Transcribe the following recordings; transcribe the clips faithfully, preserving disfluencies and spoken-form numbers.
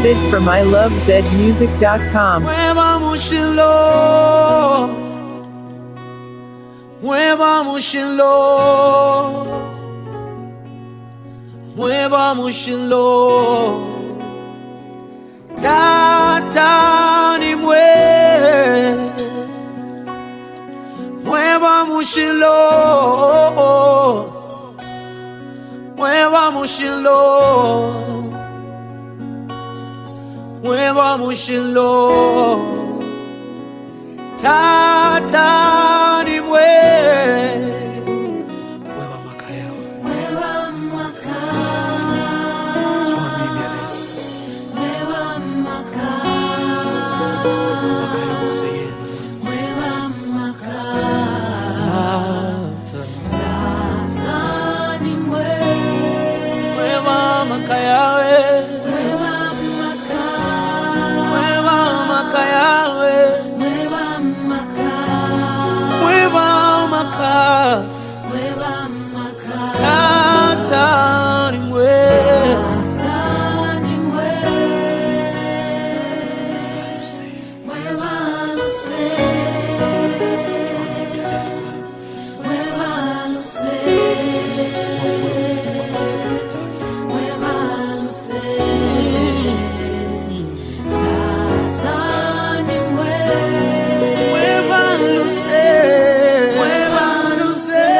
Downloaded from I love zed music dot com. Mwema mushilo, mwema mushilo, mwema mushilo. Tata ni mwe, mwema mushilo, mwema mushilo. Mwema mushilo, tata ni mwe. Mwema makaya, Mwema maka, Swami Mieles, mwema maka, makaya museye, mwema maka, tata, tata ni mwe. mwema makaya we, Mwema maka, mwema makaya we, mwema maka, mwema maka, mwema maka, tata ni mwe. tata ni mwe. Mwema lose, mwema lose, mwema lose. Tata ni mwe. Mwema luce, mwema luce,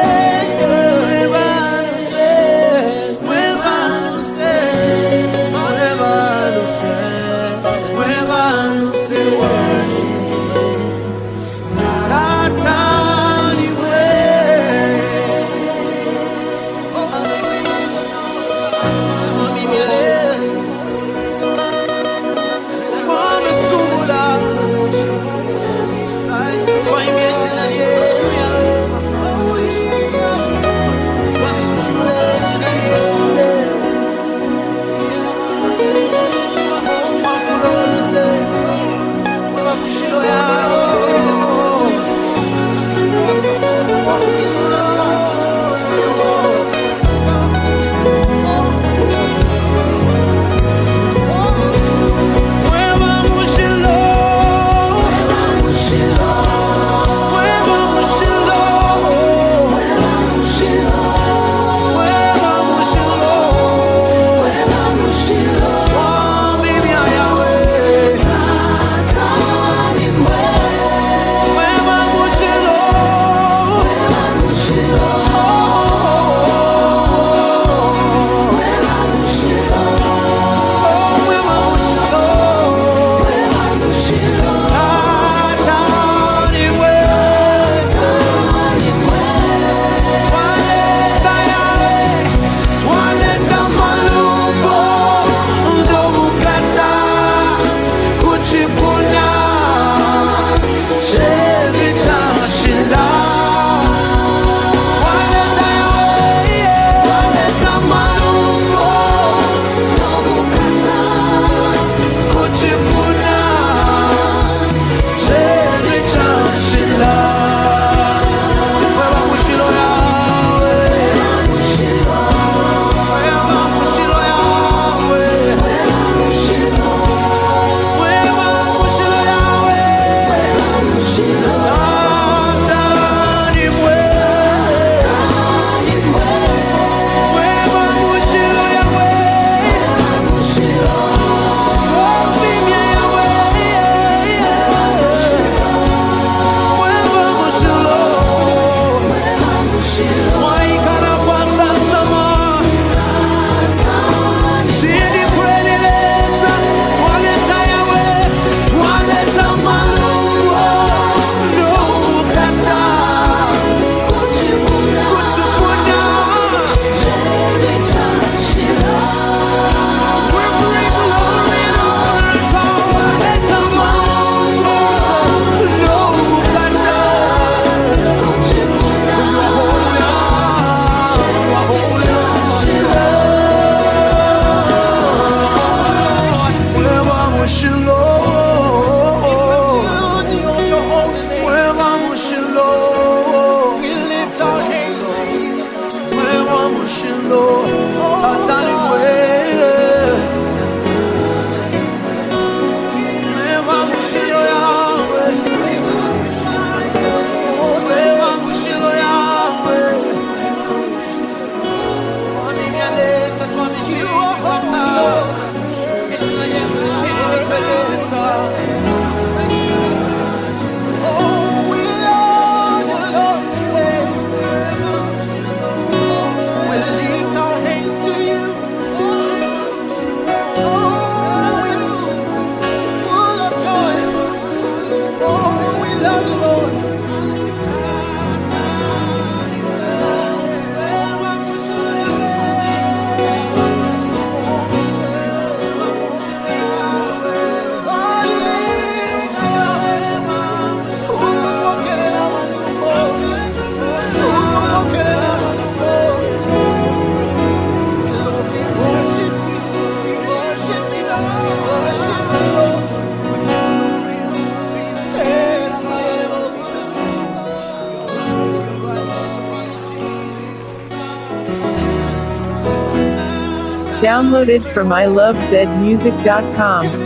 Downloaded from I love zed music dot com.